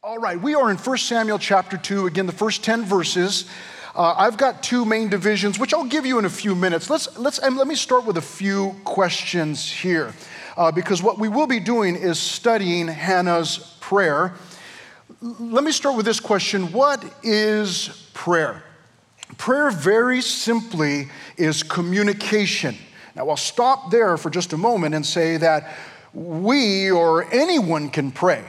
All right, we are in 1 Samuel chapter 2, again, the first 10 verses. I've got two main divisions, which I'll give you in a few minutes. Let me start with a few questions here, because what we will be doing is studying Hannah's prayer. Let me start with this question: what is prayer? Prayer, very simply, is communication. Now, I'll stop there for just a moment and say that we or anyone can pray.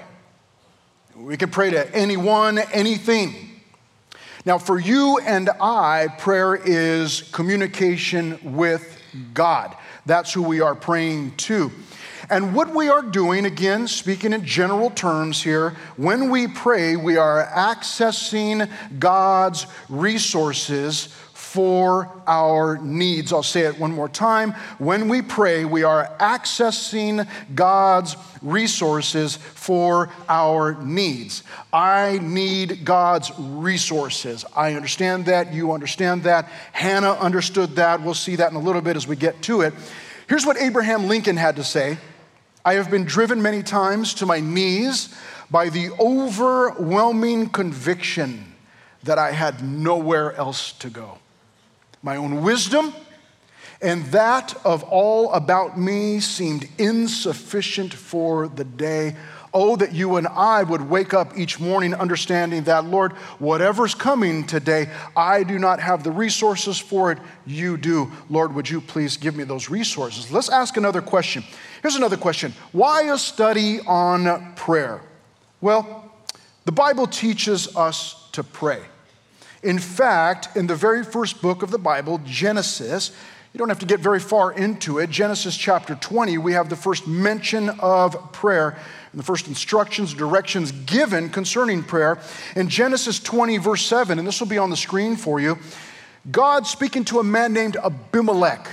We can pray to anyone, anything. Now, for you and I, prayer is communication with God. That's who we are praying to. And what we are doing, again, speaking in general terms here, when we pray, we are accessing God's resources for our needs. I'll say it one more time. When we pray, we are accessing God's resources for our needs. I need God's resources. I understand that. You understand that. Hannah understood that. We'll see that in a little bit as we get to it. Here's what Abraham Lincoln had to say: I have been driven many times to my knees by the overwhelming conviction that I had nowhere else to go. My own wisdom and that of all about me seemed insufficient for the day. Oh, that you and I would wake up each morning understanding that, Lord, whatever's coming today, I do not have the resources for it. You do. Lord, would you please give me those resources? Let's ask another question. Here's another question. Why a study on prayer? Well, the Bible teaches us to pray. In fact, in the very first book of the Bible, Genesis, you don't have to get very far into it, Genesis chapter 20, we have the first mention of prayer and the first instructions, directions given concerning prayer. In Genesis 20, verse 7, and this will be on the screen for you, God speaking to a man named Abimelech.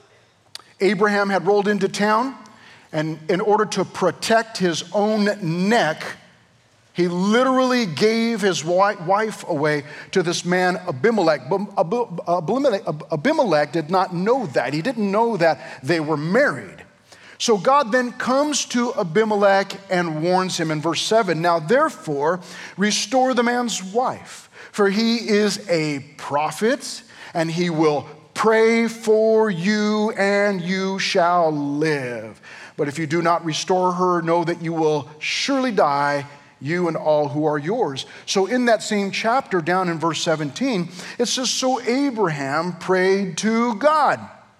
Abraham had rolled into town, and in order to protect his own neck, he literally gave his wife away to this man, Abimelech. But Abimelech did not know that. He didn't know that they were married. So God then comes to Abimelech and warns him in verse 7. Now, therefore, restore the man's wife, for he is a prophet, and he will pray for you, and you shall live. But if you do not restore her, know that you will surely die, you and all who are yours. So in that same chapter, down in verse 17, it says, so Abraham prayed to God,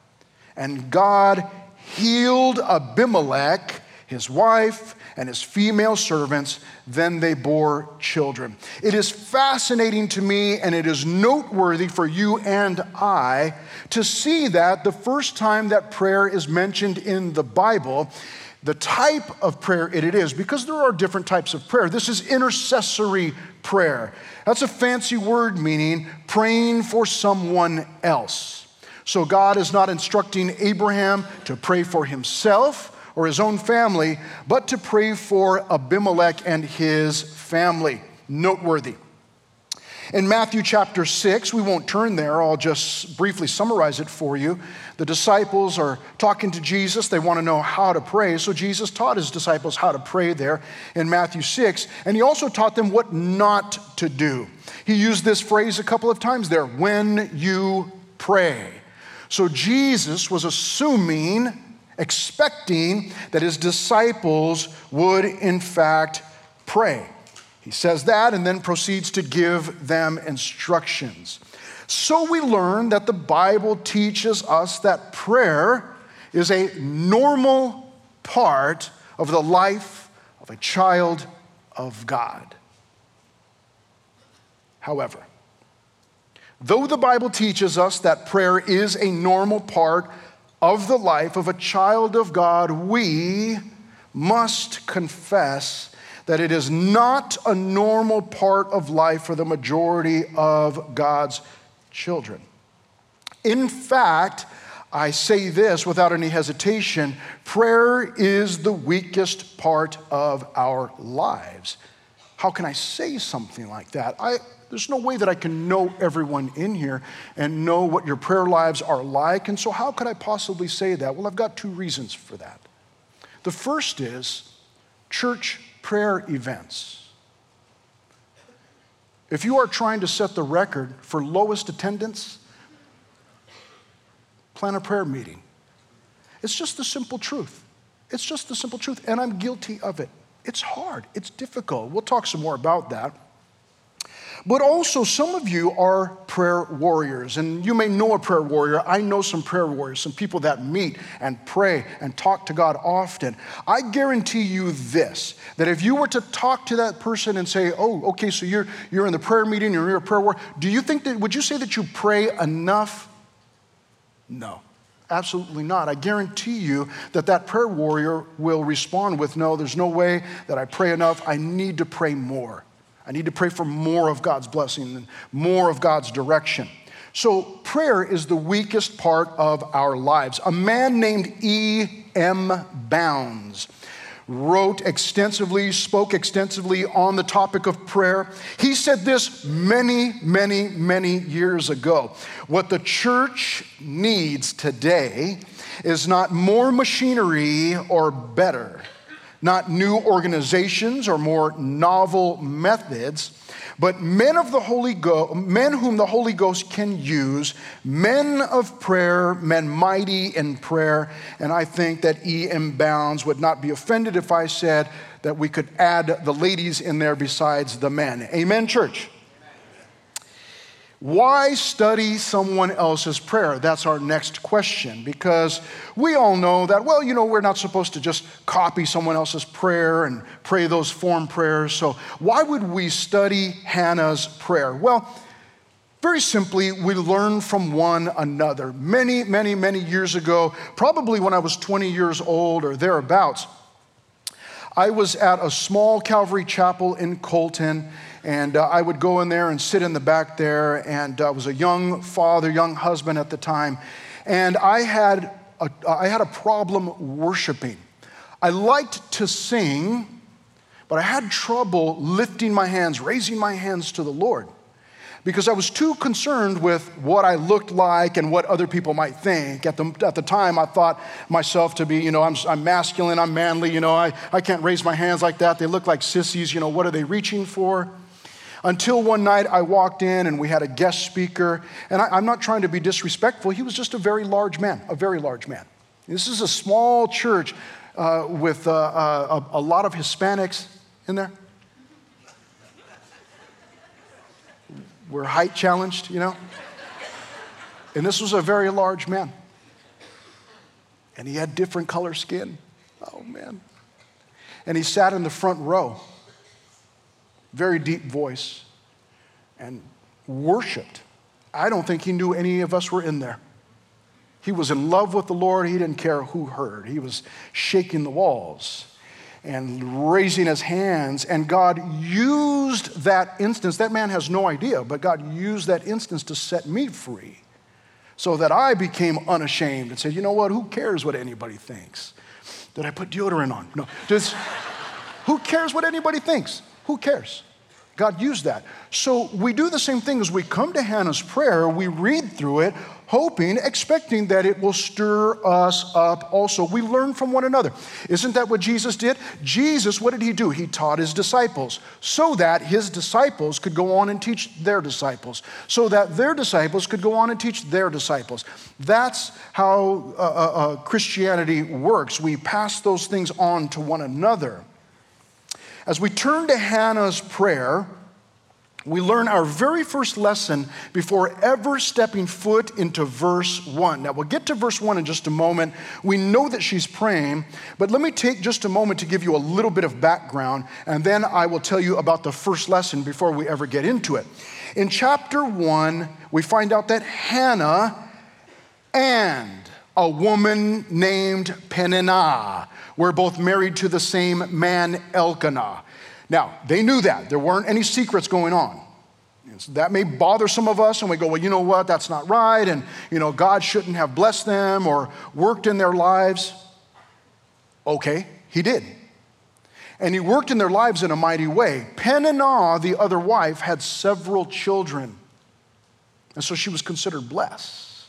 and God healed Abimelech, his wife, and his female servants. Then they bore children. It is fascinating to me, and it is noteworthy for you and I to see that the first time that prayer is mentioned in the Bible, the type of prayer it is, because there are different types of prayer. This is intercessory prayer. That's a fancy word meaning praying for someone else. So God is not instructing Abraham to pray for himself or his own family, but to pray for Abimelech and his family. Noteworthy. In Matthew chapter 6, we won't turn there, I'll just briefly summarize it for you. The disciples are talking to Jesus. They want to know how to pray. So Jesus taught his disciples how to pray there in Matthew 6. And he also taught them what not to do. He used this phrase a couple of times there, when you pray. So Jesus was expecting that his disciples would in fact pray. He says that and then proceeds to give them instructions. So we learn that the Bible teaches us that prayer is a normal part of the life of a child of God. However, though the Bible teaches us that prayer is a normal part of the life of a child of God, we must confess that it is not a normal part of life for the majority of God's children. In fact, I say this without any hesitation, prayer is the weakest part of our lives. How can I say something like that? There's no way that I can know everyone in here and know what your prayer lives are like, and so how could I possibly say that? Well, I've got two reasons for that. The first is church prayer events. If you are trying to set the record for lowest attendance, plan a prayer meeting. It's just the simple truth. It's just the simple truth, and I'm guilty of it. It's hard. It's difficult. We'll talk some more about that. But also, some of you are prayer warriors, and you may know a prayer warrior. I know some prayer warriors, some people that meet and pray and talk to God often. I guarantee you this, that if you were to talk to that person and say, oh, okay, so you're in the prayer meeting, you're a prayer warrior, would you say that you pray enough? No, absolutely not. I guarantee you that prayer warrior will respond with, no, there's no way that I pray enough. I need to pray more. I need to pray for more of God's blessing and more of God's direction. So prayer is the weakest part of our lives. A man named E.M. Bounds wrote extensively, spoke extensively on the topic of prayer. He said this many, many, many years ago. What the church needs today is not more machinery or better, not new organizations or more novel methods, but men whom the Holy Ghost can use, men of prayer, men mighty in prayer. And I think that E.M. Bounds would not be offended if I said that we could add the ladies in there besides the men. Amen, church? Why study someone else's prayer? That's our next question, because we all know that, well, we're not supposed to just copy someone else's prayer and pray those form prayers. So why would we study Hannah's prayer? Well, very simply, we learn from one another. Many, many, many years ago, probably when I was 20 years old or thereabouts, I was at a small Calvary chapel in Colton, and I would go in there and sit in the back there, and I was a young father, young husband at the time, and I had a problem worshiping. I liked to sing, but I had trouble lifting my hands, raising my hands to the Lord, because I was too concerned with what I looked like and what other people might think. At the time, I thought myself to be, I'm masculine, I'm manly, I can't raise my hands like that. They look like sissies, what are they reaching for? Until one night I walked in and we had a guest speaker, and I'm not trying to be disrespectful. He was just a very large man, a very large man. This is a small church with a lot of Hispanics in there. We're height challenged, And this was a very large man. And he had different color skin. Oh, man. And he sat in the front row. Very deep voice, and worshiped. I don't think he knew any of us were in there. He was in love with the Lord. He didn't care who heard. He was shaking the walls and raising his hands, and God used that instance. That man has no idea, but God used that instance to set me free so that I became unashamed and said, you know what, who cares what anybody thinks? Did I put deodorant on? No. Who cares what anybody thinks? Who cares? God used that. So we do the same thing as we come to Hannah's prayer. We read through it, hoping, expecting that it will stir us up also. We learn from one another. Isn't that what Jesus did? Jesus, what did he do? He taught his disciples so that his disciples could go on and teach their disciples, so that their disciples could go on and teach their disciples. That's how Christianity works. We pass those things on to one another. As we turn to Hannah's prayer, we learn our very first lesson before ever stepping foot into verse 1. Now, we'll get to verse 1 in just a moment. We know that she's praying, but let me take just a moment to give you a little bit of background, and then I will tell you about the first lesson before we ever get into it. In chapter 1, we find out that Hannah and a woman named Peninnah were both married to the same man, Elkanah. Now, they knew that. There weren't any secrets going on. And so that may bother some of us, and we go, well, you know what? That's not right, and, God shouldn't have blessed them or worked in their lives. Okay, he did. And he worked in their lives in a mighty way. Peninnah, the other wife, had several children, and so she was considered blessed.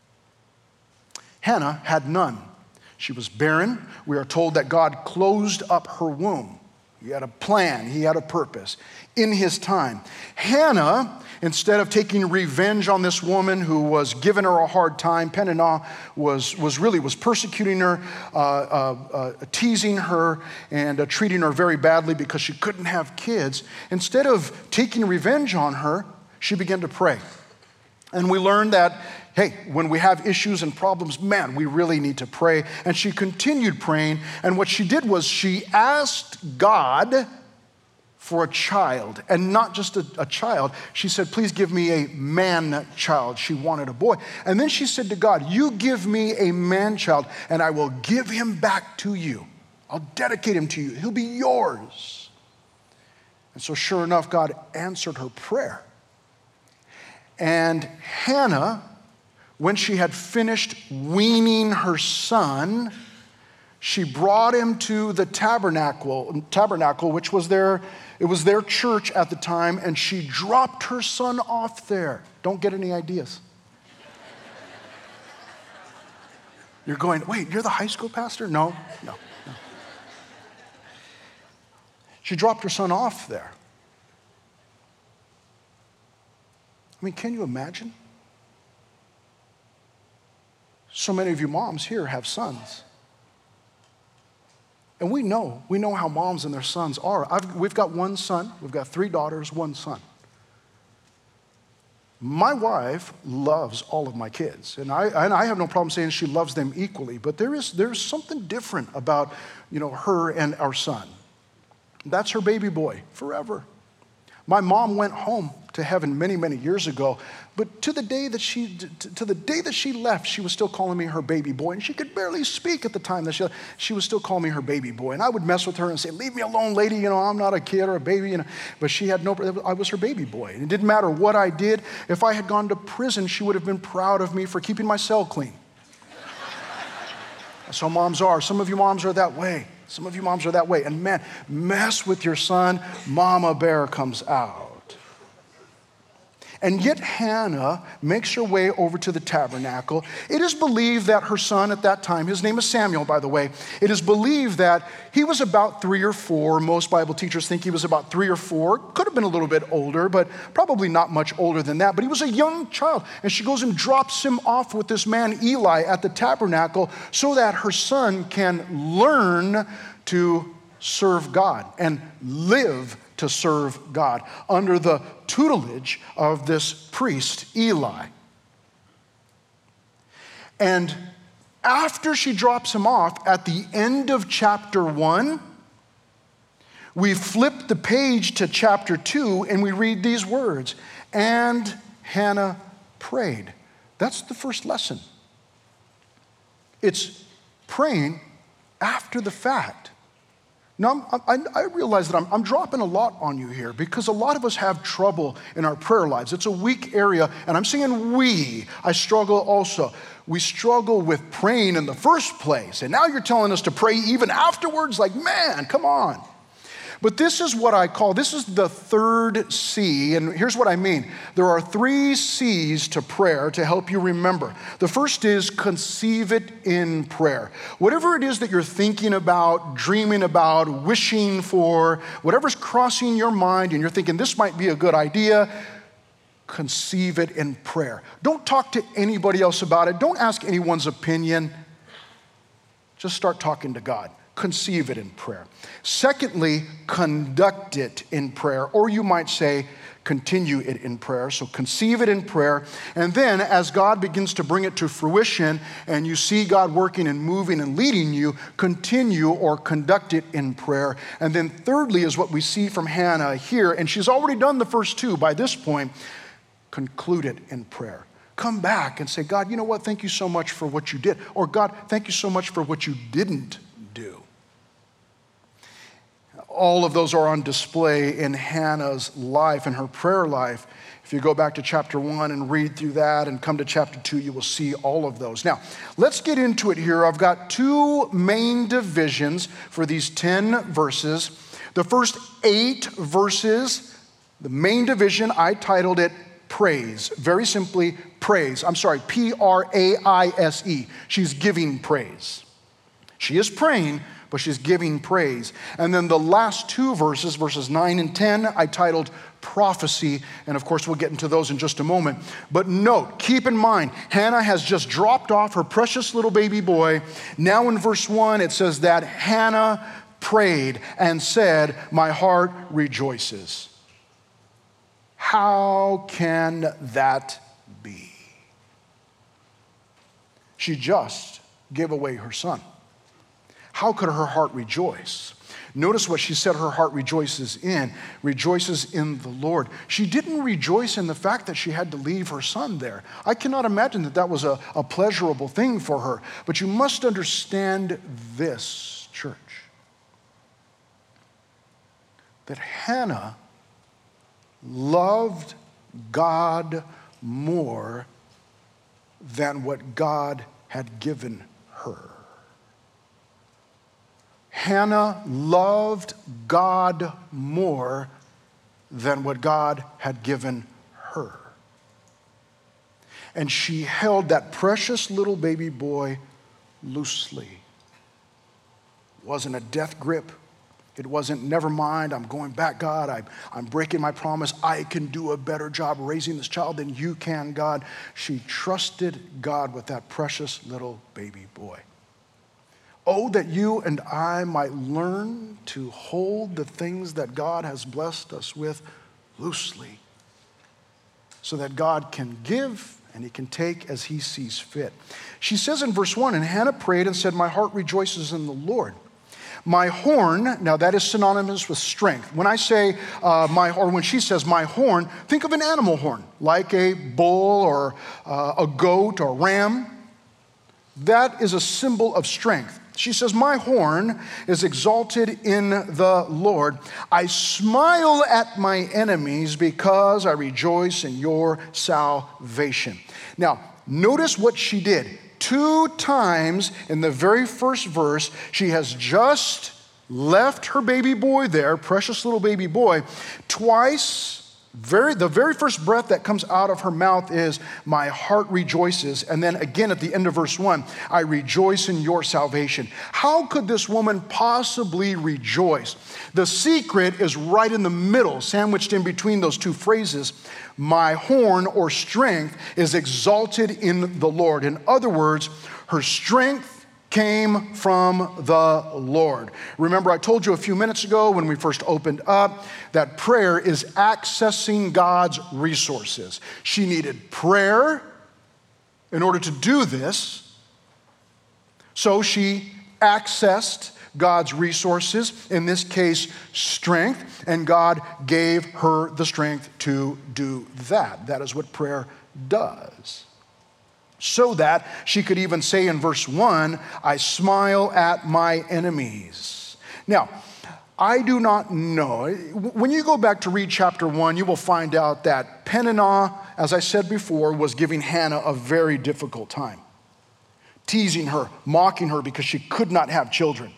Hannah had none. She was barren. We are told that God closed up her womb. He had a plan. He had a purpose in his time. Hannah, instead of taking revenge on this woman who was giving her a hard time, Peninnah was persecuting her, teasing her, and treating her very badly because she couldn't have kids. Instead of taking revenge on her, she began to pray. And we learned that, hey, when we have issues and problems, man, we really need to pray. And she continued praying. And what she did was she asked God for a child, and not just a child. She said, please give me a man child. She wanted a boy. And then she said to God, you give me a man child, and I will give him back to you. I'll dedicate him to you. He'll be yours. And so sure enough, God answered her prayer. And Hannah, when she had finished weaning her son, she brought him to the tabernacle, which was their church at the time, and she dropped her son off there. Don't get any ideas. You're going, wait, you're the high school pastor? No. She dropped her son off there. I mean, can you imagine? So many of you moms here have sons. And we know how moms and their sons are. We've got one son, we've got 3 daughters, 1 son. My wife loves all of my kids, and I have no problem saying she loves them equally, but there's something different about, her and our son. That's her baby boy forever. My mom went home to heaven many, many years ago, but to the day that she left, she was still calling me her baby boy, and she could barely speak at the time that she was still calling me her baby boy. And I would mess with her and say, leave me alone, lady, I'm not a kid or a baby, but she had I was her baby boy. And it didn't matter what I did. If I had gone to prison, she would have been proud of me for keeping my cell clean. That's how moms are. Some of you moms are that way. And man, mess with your son, Mama Bear comes out. And yet Hannah makes her way over to the tabernacle. It is believed that her son at that time, his name is Samuel, by the way, it is believed that he was about 3 or 4. Most Bible teachers think he was about 3 or 4. Could have been a little bit older, but probably not much older than that. But he was a young child. And she goes and drops him off with this man Eli at the tabernacle so that her son can learn to serve God and live to serve God under the tutelage of this priest, Eli. And after she drops him off at the end of chapter 1, we flip the page to chapter 2 and we read these words, and Hannah prayed. That's the first lesson. It's praying after the fact. Now, I realize that I'm dropping a lot on you here because a lot of us have trouble in our prayer lives. It's a weak area, and I'm saying I struggle also. We struggle with praying in the first place, and now you're telling us to pray even afterwards? Like, man, come on. But this is the third C, and here's what I mean. There are 3 C's to prayer to help you remember. The first is conceive it in prayer. Whatever it is that you're thinking about, dreaming about, wishing for, whatever's crossing your mind and you're thinking this might be a good idea, conceive it in prayer. Don't talk to anybody else about it. Don't ask anyone's opinion. Just start talking to God. Conceive it in prayer. Secondly, conduct it in prayer, or you might say, continue it in prayer. So conceive it in prayer, and then as God begins to bring it to fruition and you see God working and moving and leading you, continue or conduct it in prayer. And then thirdly is what we see from Hannah here, and she's already done the first 2 by this point, conclude it in prayer. Come back and say, God, you know what? Thank you so much for what you did. Or God, thank you so much for what you didn't do. All of those are on display in Hannah's life and her prayer life. If you go back to chapter 1 and read through that and come to chapter 2, you will see all of those. Now, let's get into it here. I've got 2 main divisions for these 10 verses. The first 8 verses, the main division, I titled it praise. Very simply, praise. Praise. She's giving praise. She is praying, but she's giving praise. And then the last two verses, verses 9 and 10, I titled Prophecy, and of course we'll get into those in just a moment. But note, keep in mind, Hannah has just dropped off her precious little baby boy. Now in verse 1, it says that Hannah prayed and said, "My heart rejoices." How can that be? She just gave away her son. How could her heart rejoice? Notice what she said her heart rejoices in the Lord. She didn't rejoice in the fact that she had to leave her son there. I cannot imagine that was a pleasurable thing for her. But you must understand this, church, that Hannah loved God more than what God had given her. Hannah loved God more than what God had given her. And she held that precious little baby boy loosely. It wasn't a death grip. It wasn't, never mind, I'm going back, God. I'm breaking my promise. I can do a better job raising this child than you can, God. She trusted God with that precious little baby boy. Oh, that you and I might learn to hold the things that God has blessed us with loosely, so that God can give and he can take as he sees fit. She says in verse 1, and Hannah prayed and said, "My heart rejoices in the Lord. My horn," now that is synonymous with strength. When I say when she says my horn, think of an animal horn, like a bull or a goat or ram. That is a symbol of strength. She says, "My horn is exalted in the Lord. I smile at my enemies because I rejoice in your salvation." Now, notice what she did. 2 times in the very first verse, she has just left her baby boy there, precious little baby boy. Twice, the very first breath that comes out of her mouth is, "My heart rejoices." And then again at the end of verse 1, "I rejoice in your salvation." How could this woman possibly rejoice? The secret is right in the middle, sandwiched in between those two phrases. My horn, or strength, is exalted in the Lord. In other words, her strength came from the Lord. Remember, I told you a few minutes ago when we first opened up that prayer is accessing God's resources. She needed prayer in order to do this, so she accessed God's resources, in this case, strength, and God gave her the strength to do that. That is what prayer does. So that she could even say in verse 1, "I smile at my enemies." Now, I do not know. When you go back to read chapter 1, you will find out that Peninnah, as I said before, was giving Hannah a very difficult time, teasing her, mocking her because she could not have children.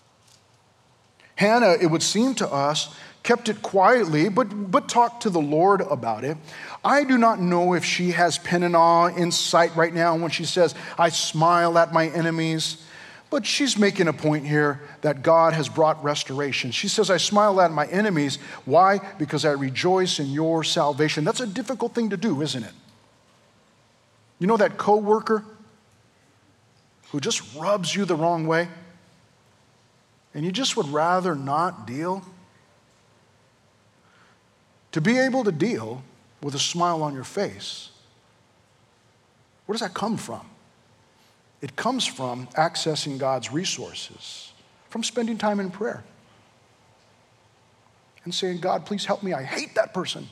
Hannah, it would seem to us, kept it quietly, but talked to the Lord about it. I do not know if she has Peninnah in sight right now when she says, "I smile at my enemies," but she's making a point here that God has brought restoration. She says, "I smile at my enemies." Why? Because I rejoice in your salvation. That's a difficult thing to do, isn't it? You know that coworker who just rubs you the wrong way? And you just would rather not deal? To be able to deal with a smile on your face, where does that come from? It comes from accessing God's resources, from spending time in prayer and saying, "God, please help me. I hate that person.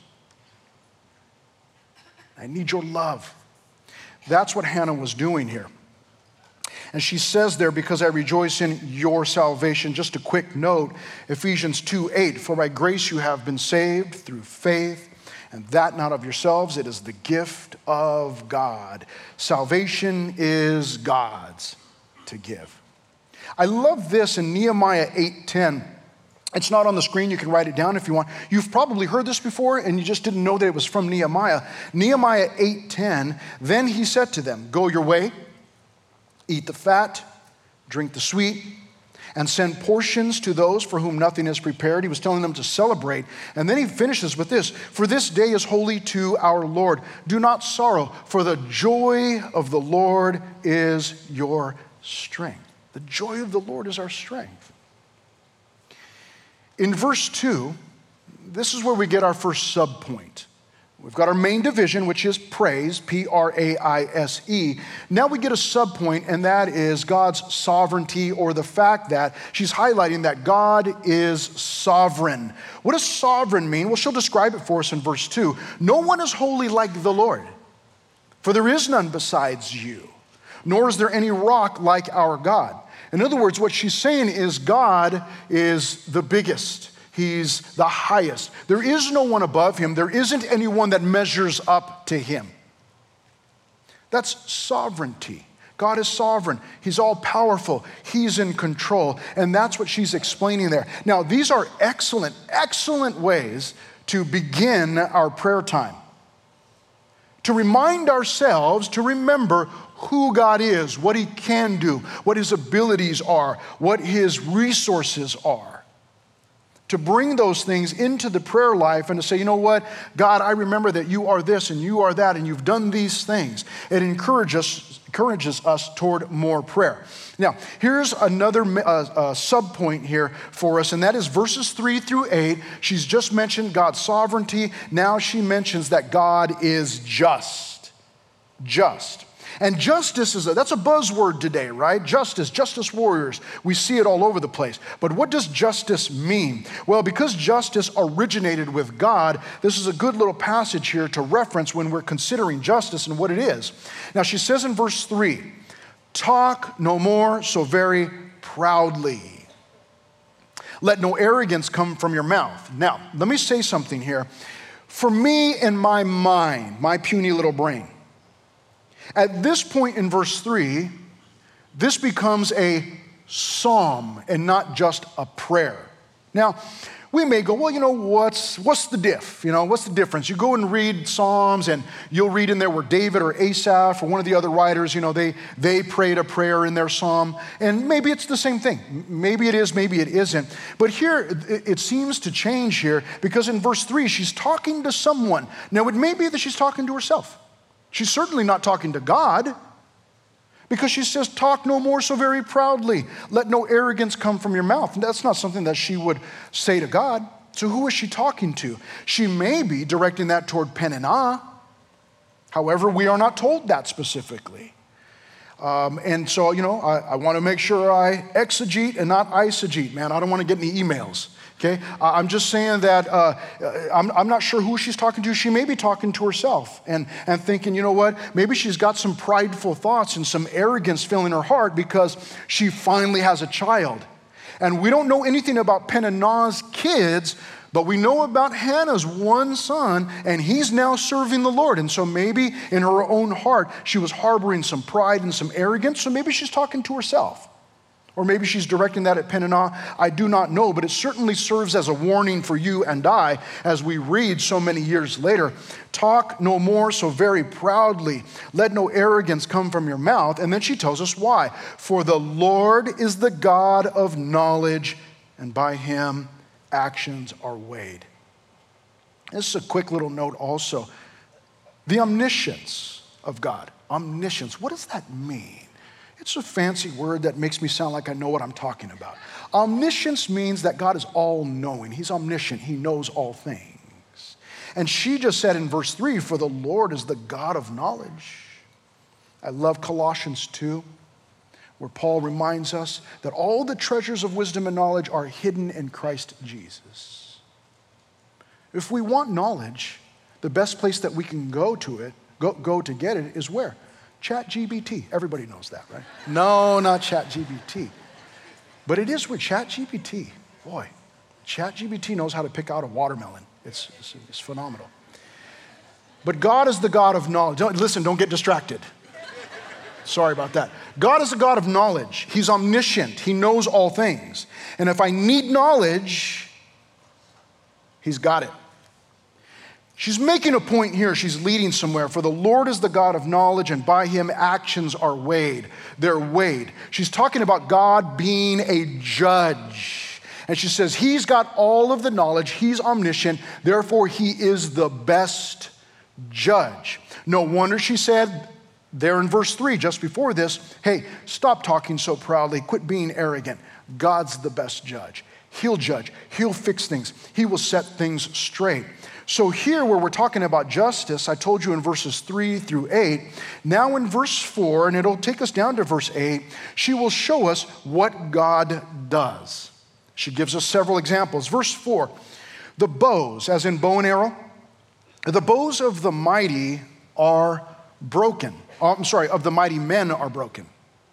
I need your love." That's what Hannah was doing here. And she says there, "Because I rejoice in your salvation." Just a quick note, Ephesians 2:8, "For by grace you have been saved through faith, and that not of yourselves, it is the gift of God." Salvation is God's to give. I love this in Nehemiah 8:10. It's not on the screen. You can write it down if you want. You've probably heard this before and you just didn't know that it was from Nehemiah. Nehemiah 8:10, "Then he said to them, go your way, eat the fat, drink the sweet, and send portions to those for whom nothing is prepared. He was telling them to celebrate. And then he finishes with this: for this day is holy to our Lord. Do not sorrow, for the joy of the Lord is your strength. The joy of the Lord is our strength. In verse 2, this is where we get our first subpoint. We've got our main division, which is praise, P-R-A-I-S-E. Now we get a subpoint, and that is God's sovereignty, or the fact that she's highlighting that God is sovereign. What does sovereign mean? Well, she'll describe it for us in verse 2. No one is holy like the Lord, for there is none besides you, nor is there any rock like our God. In other words, what she's saying is God is the biggest. He's the highest. There is no one above him. There isn't anyone that measures up to him. That's sovereignty. God is sovereign. He's all powerful. He's in control. And that's what she's explaining there. Now, these are excellent, excellent ways to begin our prayer time. To remind ourselves to remember who God is, what he can do, what his abilities are, what his resources are. To bring those things into the prayer life and to say, you know what, God, I remember that you are this and you are that and you've done these things. It encourages us toward more prayer. Now, here's another subpoint here for us, and that is verses 3 through 8. She's just mentioned God's sovereignty. Now she mentions that God is just. Just. And justice that's a buzzword today, right? Justice warriors. We see it all over the place. But what does justice mean? Well, because justice originated with God, this is a good little passage here to reference when we're considering justice and what it is. Now, she says in verse 3, talk no more so very proudly. Let no arrogance come from your mouth. Now, let me say something here. For me, in my mind, my puny little brain, at this point in verse 3, this becomes a psalm and not just a prayer. Now, we may go, well, you know, what's the diff? You know, what's the difference? You go and read Psalms and you'll read in there where David or Asaph or one of the other writers, you know, they prayed a prayer in their psalm. And maybe it's the same thing. Maybe it is, maybe it isn't. But here, it seems to change here because in verse 3, she's talking to someone. Now, it may be that she's talking to herself. She's certainly not talking to God because she says, talk no more so very proudly. Let no arrogance come from your mouth. And that's not something that she would say to God. So who is she talking to? She may be directing that toward Peninnah. However, we are not told that specifically. And so, you know, I want to make sure I exegete and not eisegete, man. I don't want to get any emails. Okay, I'm just saying that I'm not sure who she's talking to. She may be talking to herself and thinking, you know what, maybe she's got some prideful thoughts and some arrogance filling her heart because she finally has a child. And we don't know anything about Peninnah's kids, but we know about Hannah's one son, and he's now serving the Lord. And so maybe in her own heart, she was harboring some pride and some arrogance, so maybe she's talking to herself. Or maybe she's directing that at Peninnah. I do not know, but it certainly serves as a warning for you and I as we read so many years later. Talk no more so very proudly. Let no arrogance come from your mouth. And then she tells us why. For the Lord is the God of knowledge, and by him actions are weighed. This is a quick little note also. The omniscience of God. Omniscience. What does that mean? It's a fancy word that makes me sound like I know what I'm talking about. Omniscience means that God is all-knowing. He's omniscient. He knows all things. And she just said in verse 3, for the Lord is the God of knowledge. I love Colossians 2, where Paul reminds us that all the treasures of wisdom and knowledge are hidden in Christ Jesus. If we want knowledge, the best place that we can go to get it is where? ChatGPT. Everybody knows that, right? No, not ChatGPT. But it is with ChatGPT. Boy, ChatGPT knows how to pick out a watermelon. It's phenomenal. But God is the God of knowledge. Don't get distracted. Sorry about that. God is a God of knowledge. He's omniscient. He knows all things. And if I need knowledge, he's got it. She's making a point here. She's leading somewhere. For the Lord is the God of knowledge, and by him actions are weighed. They're weighed. She's talking about God being a judge. And she says, he's got all of the knowledge. He's omniscient. Therefore, he is the best judge. No wonder she said there in verse 3, just before this, hey, stop talking so proudly. Quit being arrogant. God's the best judge. He'll judge. He'll fix things. He will set things straight. So here where we're talking about justice, I told you in verses 3 through 8, now in verse 4, and it'll take us down to verse 8, she will show us what God does. She gives us several examples. Verse 4, the bows, as in bow and arrow, the bows of the mighty are broken. Of the mighty men are broken.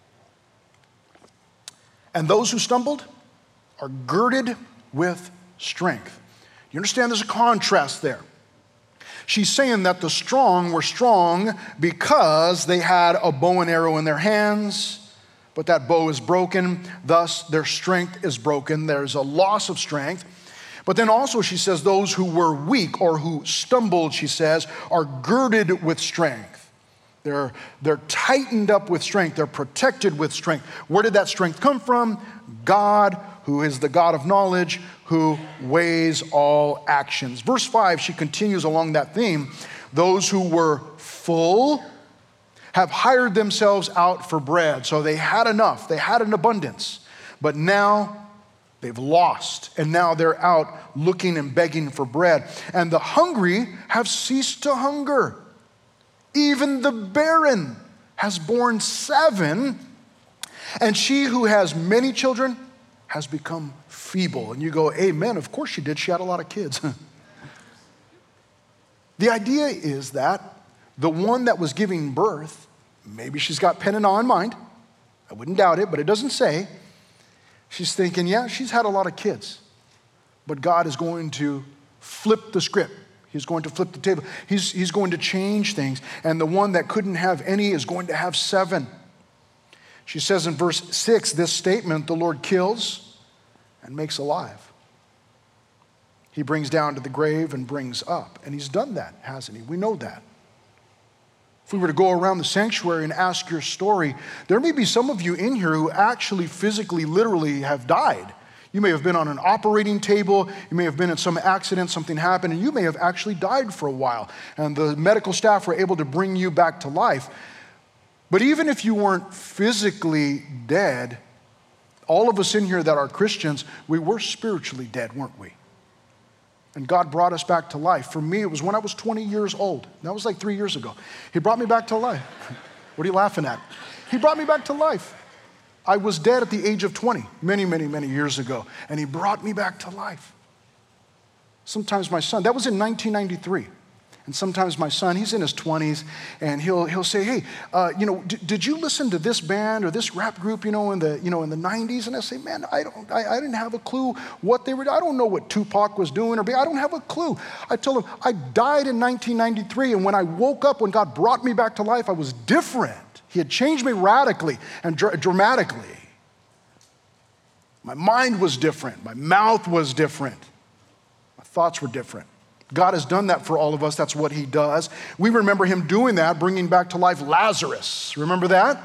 And those who stumbled are girded with strength. You understand there's a contrast there. She's saying that the strong were strong because they had a bow and arrow in their hands, but that bow is broken, thus their strength is broken. There's a loss of strength. But then also she says those who were weak or who stumbled, she says, are girded with strength. They're tightened up with strength. They're protected with strength. Where did that strength come from? God, who is the God of knowledge, who weighs all actions. Verse 5, she continues along that theme. Those who were full have hired themselves out for bread. So they had enough. They had an abundance. But now they've lost. And now they're out looking and begging for bread. And the hungry have ceased to hunger. Even the barren has borne 7. And she who has many children has become feeble. And you go, amen, of course she did. She had a lot of kids. The idea is that the one that was giving birth, maybe she's got Peninnah in mind. I wouldn't doubt it, but it doesn't say. She's thinking, yeah, she's had a lot of kids. But God is going to flip the script. He's going to flip the table. He's going to change things. And the one that couldn't have any is going to have 7. She says in verse 6, this statement, the Lord kills and makes alive. He brings down to the grave and brings up. And he's done that, hasn't he? We know that. If we were to go around the sanctuary and ask your story, there may be some of you in here who actually physically, literally have died. You may have been on an operating table. You may have been in some accident, something happened, and you may have actually died for a while. And the medical staff were able to bring you back to life. But even if you weren't physically dead, all of us in here that are Christians, we were spiritually dead, weren't we? And God brought us back to life. For me, it was when I was 20 years old. That was like 3 years ago. He brought me back to life. What are you laughing at? He brought me back to life. I was dead at the age of 20, many, many, many years ago. And he brought me back to life. Sometimes my son, that was in 1993. And sometimes my son, he's in his 20s, and he'll say, hey, did you listen to this band or this rap group, in the 90s? And I say, man, I didn't have a clue what they were doing. I don't know what Tupac was doing, I don't have a clue. I told him, I died in 1993, and when I woke up, when God brought me back to life, I was different. He had changed me radically and dramatically. My mind was different. My mouth was different. My thoughts were different. God has done that for all of us. That's what he does. We remember him doing that, bringing back to life Lazarus. Remember that?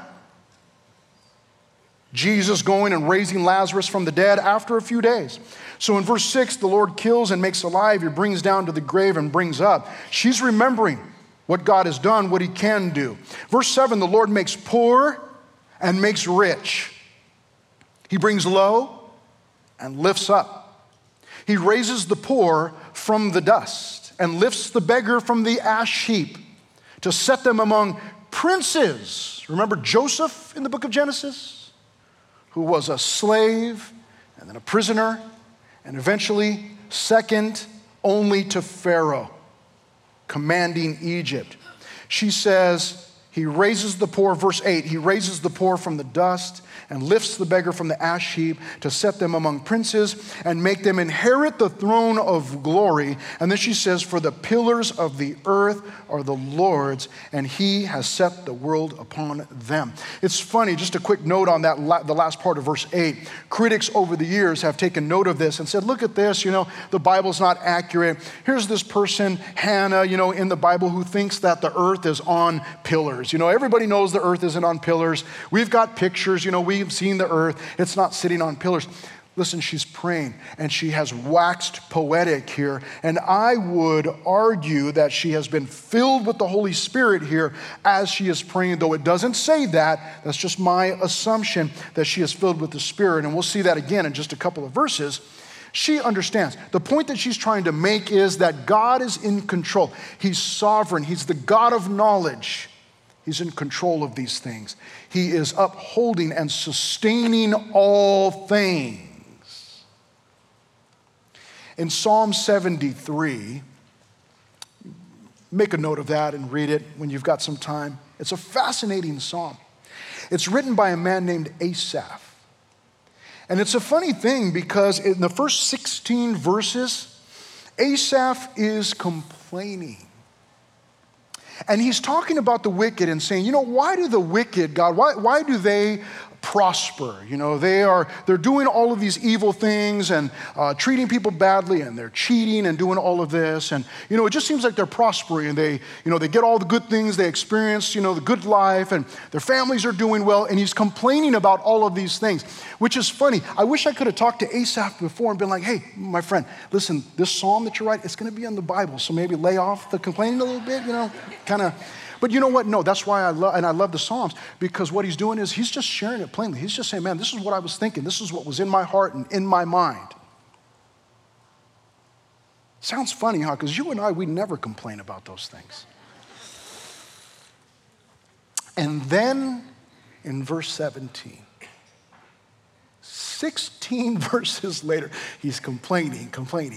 Jesus going and raising Lazarus from the dead after a few days. So in verse 6, the Lord kills and makes alive. He brings down to the grave and brings up. She's remembering what God has done, what he can do. Verse 7, the Lord makes poor and makes rich. He brings low and lifts up. He raises the poor from the dust and lifts the beggar from the ash heap to set them among princes. Remember Joseph in the book of Genesis, who was a slave and then a prisoner and eventually second only to Pharaoh, commanding Egypt. She says, He raises the poor, verse 8, he raises the poor from the dust and lifts the beggar from the ash heap to set them among princes and make them inherit the throne of glory. And then she says, for the pillars of the earth are the Lord's, and he has set the world upon them. It's funny, just a quick note on that, the last part of verse 8. Critics over the years have taken note of this and said, look at this, the Bible's not accurate. Here's this person, Hannah, in the Bible who thinks that the earth is on pillars. Everybody knows the earth isn't on pillars. We've got pictures, we've seen the earth. It's not sitting on pillars. Listen, she's praying and she has waxed poetic here. And I would argue that she has been filled with the Holy Spirit here as she is praying, though it doesn't say that. That's just my assumption that she is filled with the Spirit. And we'll see that again in just a couple of verses. She understands. The point that she's trying to make is that God is in control. He's sovereign. He's the God of knowledge. He's in control of these things. He is upholding and sustaining all things. In Psalm 73, make a note of that and read it when you've got some time. It's a fascinating psalm. It's written by a man named Asaph. And it's a funny thing because in the first 16 verses, Asaph is complaining. And he's talking about the wicked and saying, why do the wicked, God, why do they prosper? They're doing all of these evil things and treating people badly, and they're cheating and doing all of this. And, it just seems like they're prospering, and they get all the good things, they experience, the good life, and their families are doing well. And he's complaining about all of these things, which is funny. I wish I could have talked to Asaph before and been like, hey, my friend, listen, this psalm that you're writing, it's going to be in the Bible. So maybe lay off the complaining a little bit, kind of. But you know what? No, that's why I love the Psalms, because what he's doing is he's just sharing it plainly. He's just saying, man, this is what I was thinking. This is what was in my heart and in my mind. Sounds funny, huh? Because you and I, we never complain about those things. And then in verse 17, 16 verses later, he's complaining.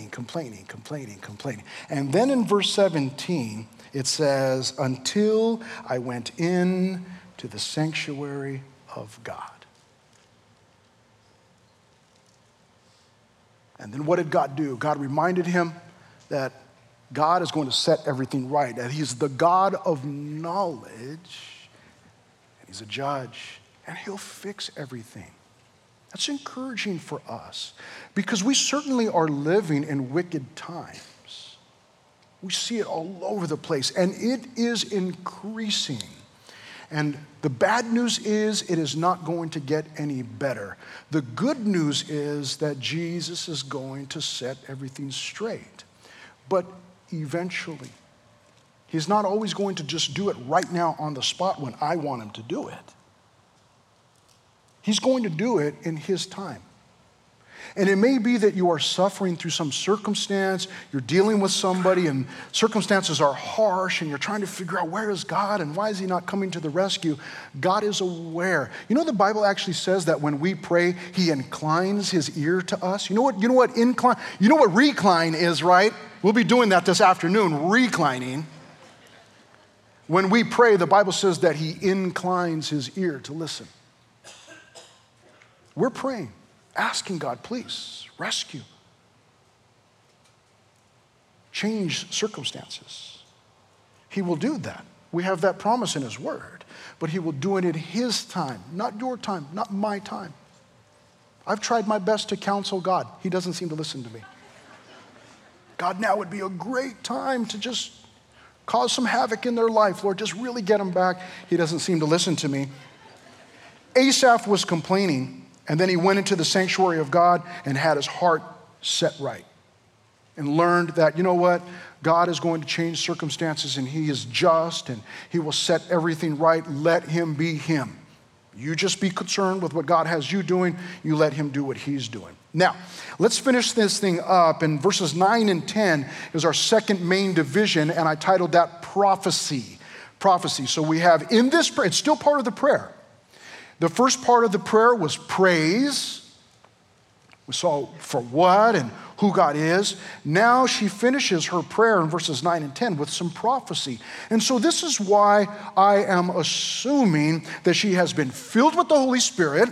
And then in verse 17, it says, until I went in to the sanctuary of God. And then what did God do? God reminded him that God is going to set everything right, that he's the God of knowledge, and he's a judge, and he'll fix everything. That's encouraging for us, because we certainly are living in wicked times. We see it all over the place, and it is increasing. And the bad news is it is not going to get any better. The good news is that Jesus is going to set everything straight. But eventually, he's not always going to just do it right now on the spot when I want him to do it. He's going to do it in his time. And it may be that you are suffering through some circumstance, you're dealing with somebody and circumstances are harsh and you're trying to figure out where is God and why is he not coming to the rescue. God is aware. The Bible actually says that when we pray, he inclines his ear to us. You know what recline is, right? We'll be doing that this afternoon, reclining. When we pray, the Bible says that he inclines his ear to listen. We're praying, asking God, please rescue, change circumstances. He will do that. We have that promise in his word, but he will do it in his time, not your time, not my time. I've tried my best to counsel God. He doesn't seem to listen to me. God, now would be a great time to just cause some havoc in their life. Lord, just really get them back. He doesn't seem to listen to me. Asaph was complaining. And then he went into the sanctuary of God and had his heart set right and learned that, God is going to change circumstances and he is just and he will set everything right. Let him be him. You just be concerned with what God has you doing. You let him do what he's doing. Now, let's finish this thing up. In verses 9 and 10 is our second main division, and I titled that prophecy. Prophecy. So we have in this prayer, it's still part of the prayer. The first part of the prayer was praise. We saw for what and who God is. Now she finishes her prayer in verses 9 and 10 with some prophecy. And so this is why I am assuming that she has been filled with the Holy Spirit,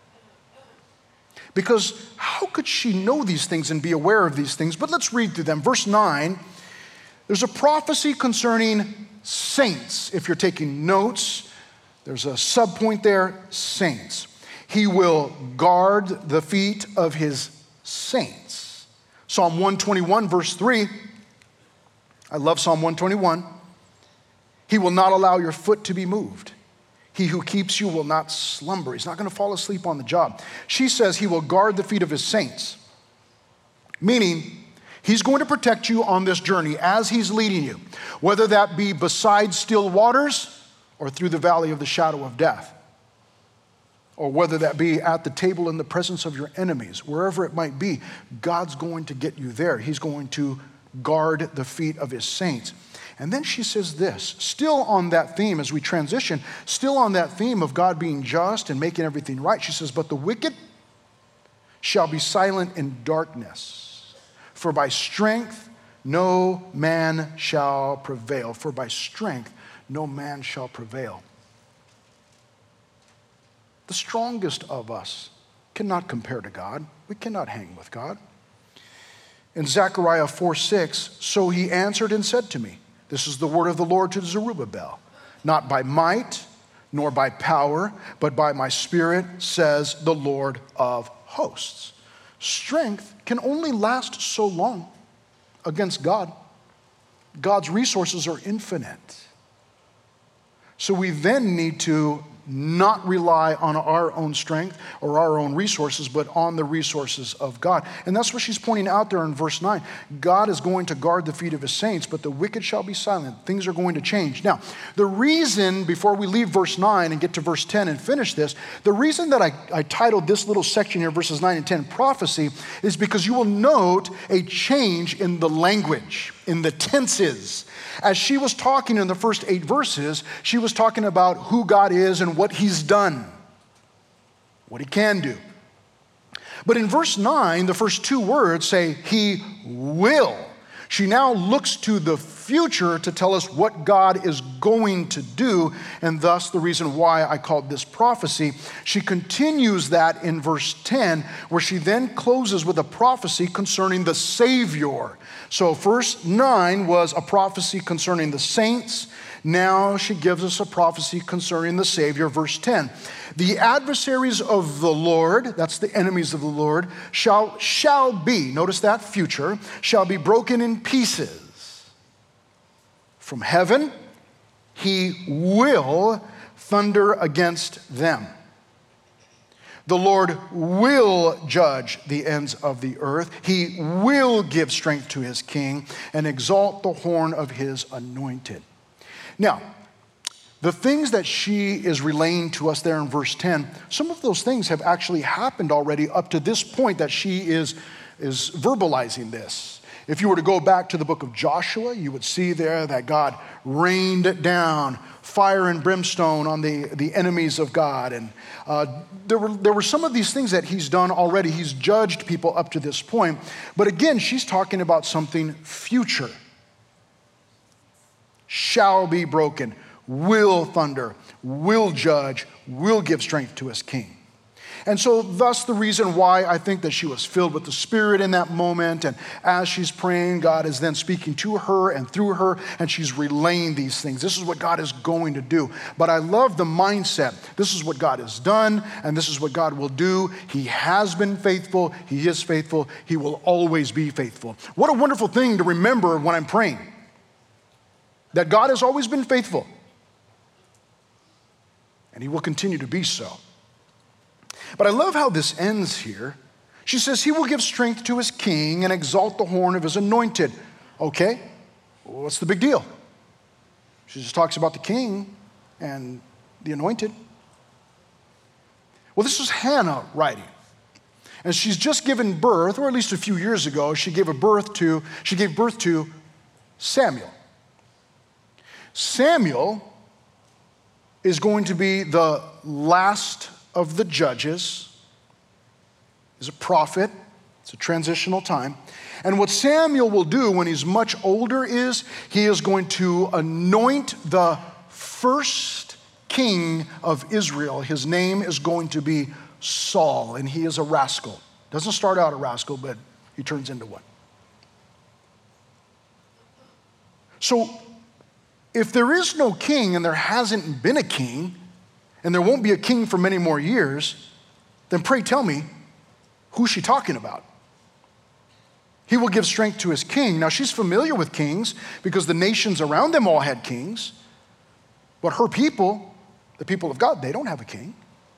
because how could she know these things and be aware of these things? But let's read through them. Verse 9, there's a prophecy concerning saints. If you're taking notes, there's a subpoint there, saints. He will guard the feet of his saints. Psalm 121, verse 3. I love Psalm 121. He will not allow your foot to be moved. He who keeps you will not slumber. He's not going to fall asleep on the job. She says he will guard the feet of his saints, meaning he's going to protect you on this journey as he's leading you, whether that be beside still waters or through the valley of the shadow of death, or whether that be at the table in the presence of your enemies. Wherever it might be, God's going to get you there. He's going to guard the feet of his saints. And then she says this, still on that theme as we transition, still on that theme of God being just and making everything right. She says, but the wicked shall be silent in darkness, for by strength no man shall prevail. For by strength no man shall prevail. The strongest of us cannot compare to God. We cannot hang with God. In Zechariah 4:6, so he answered and said to me, this is the word of the Lord to Zerubbabel, not by might nor by power, but by my spirit, says the Lord of hosts. Strength can only last so long against God. God's resources are infinite. So we then need to not rely on our own strength or our own resources, but on the resources of God. And that's what she's pointing out there in verse 9. God is going to guard the feet of his saints, but the wicked shall be silent. Things are going to change. Now, the reason, before we leave verse 9 and get to verse 10 and finish this, the reason that I titled this little section here, verses 9 and 10, prophecy, is because you will note a change in the language, in the tenses. As she was talking in the first 8 verses, she was talking about who God is and what he's done, what he can do. But in verse 9, the first 2 words say, he will. She now looks to the future to tell us what God is going to do, and thus the reason why I called this prophecy. She continues that in verse 10, where she then closes with a prophecy concerning the Savior. So verse 9 was a prophecy concerning the saints. Now she gives us a prophecy concerning the Savior, verse 10. The adversaries of the Lord, that's the enemies of the Lord, shall be, notice that, future, shall be broken in pieces. From heaven, he will thunder against them. The Lord will judge the ends of the earth. He will give strength to his king and exalt the horn of his anointed. Now, the things that she is relaying to us there in verse 10, some of those things have actually happened already up to this point that she is verbalizing this. If you were to go back to the book of Joshua, you would see there that God rained down fire and brimstone on the enemies of God. And there were some of these things that he's done already. He's judged people up to this point. But again, she's talking about something future. Shall be broken, will thunder, will judge, will give strength to his king. And so thus the reason why I think that she was filled with the Spirit in that moment, and as she's praying, God is then speaking to her and through her, and she's relaying these things. This is what God is going to do. But I love the mindset. This is what God has done, and this is what God will do. He has been faithful. He is faithful. He will always be faithful. What a wonderful thing to remember when I'm praying, that God has always been faithful, and he will continue to be so. But I love how this ends here. She says, he will give strength to his king and exalt the horn of his anointed. Okay, well, what's the big deal? She just talks about the king and the anointed. Well, this was Hannah writing. And she's just given birth, or at least a few years ago, she gave birth to Samuel. Samuel is going to be the last of the judges. He's a prophet. It's a transitional time. And what Samuel will do when he's much older is he is going to anoint the first king of Israel. His name is going to be Saul, and he is a rascal. Doesn't start out a rascal, but he turns into one. So if there is no king and there hasn't been a king, and there won't be a king for many more years, then pray tell me, who's she talking about? He will give strength to his king. Now, she's familiar with kings because the nations around them all had kings. But her people, the people of God, they don't have a king.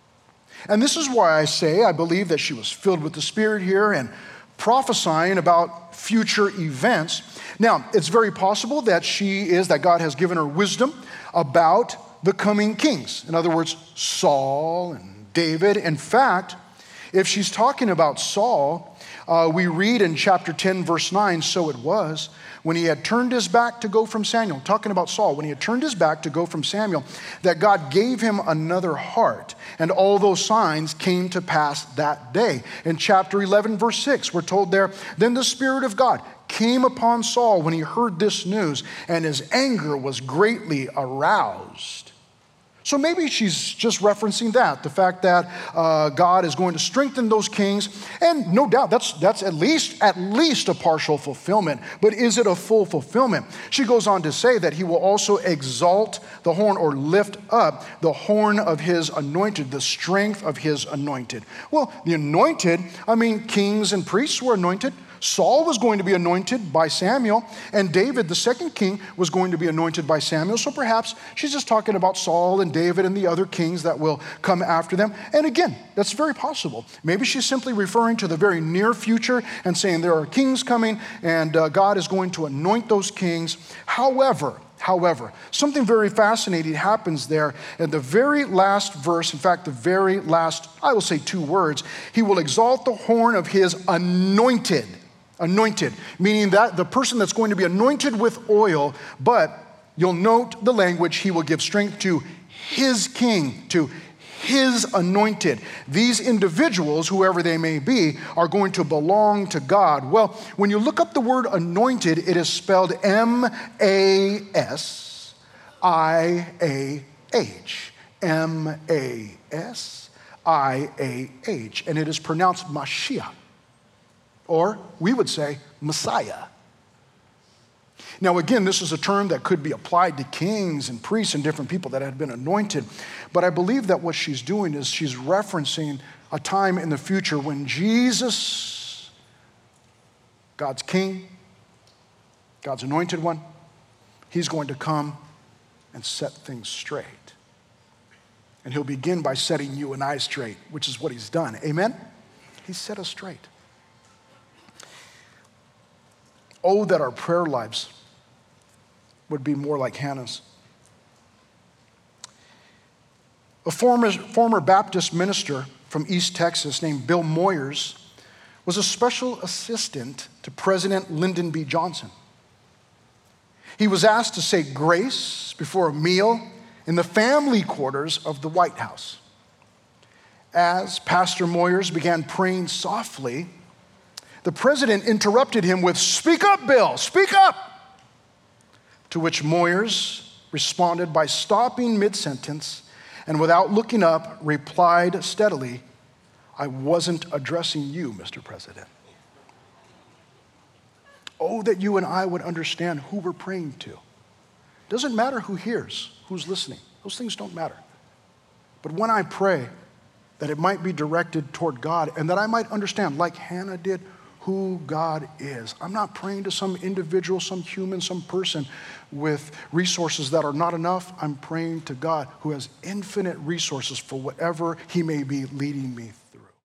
And this is why I believe that she was filled with the Spirit here and prophesying about future events. Now, it's very possible that that God has given her wisdom about the coming kings. In other words, Saul and David. In fact, if she's talking about Saul, we read in chapter 10, verse 9, so it was, when he had turned his back to go from Samuel, talking about Saul, when he had turned his back to go from Samuel, that God gave him another heart. And all those signs came to pass that day. In chapter 11, verse 6, we're told there, then the Spirit of God came upon Saul when he heard this news, and his anger was greatly aroused. So maybe she's just referencing that, the fact that God is going to strengthen those kings. And no doubt, that's at least a partial fulfillment. But is it a full fulfillment? She goes on to say that he will also exalt the horn or lift up the horn of his anointed, the strength of his anointed. Well, the anointed, kings and priests were anointed. Saul was going to be anointed by Samuel, and David, the second king, was going to be anointed by Samuel. So perhaps she's just talking about Saul and David and the other kings that will come after them. And again, that's very possible. Maybe she's simply referring to the very near future and saying there are kings coming, and God is going to anoint those kings. However, something very fascinating happens there in the very last verse. In fact, the very last, I will say 2 words. He will exalt the horn of his anointed. Anointed, meaning that the person that's going to be anointed with oil, but you'll note the language, he will give strength to his king, to his anointed. These individuals, whoever they may be, are going to belong to God. Well, when you look up the word anointed, it is spelled M-A-S-I-A-H. M-A-S-I-A-H. And it is pronounced Mashiach. Or we would say Messiah. Now again, this is a term that could be applied to kings and priests and different people that had been anointed. But I believe that what she's doing is she's referencing a time in the future when Jesus, God's king, God's anointed one, he's going to come and set things straight. And he'll begin by setting you and I straight, which is what he's done. Amen? He set us straight. Oh, that our prayer lives would be more like Hannah's. A former Baptist minister from East Texas named Bill Moyers was a special assistant to President Lyndon B. Johnson. He was asked to say grace before a meal in the family quarters of the White House. As Pastor Moyers began praying softly, the president interrupted him with, "Speak up, Bill, speak up!" To which Moyers responded by stopping mid-sentence and without looking up, replied steadily, "I wasn't addressing you, Mr. President." Oh, that you and I would understand who we're praying to. Doesn't matter who hears, who's listening. Those things don't matter. But when I pray, that it might be directed toward God and that I might understand, like Hannah did, who God is. I'm not praying to some individual, some human, some person with resources that are not enough. I'm praying to God who has infinite resources for whatever he may be leading me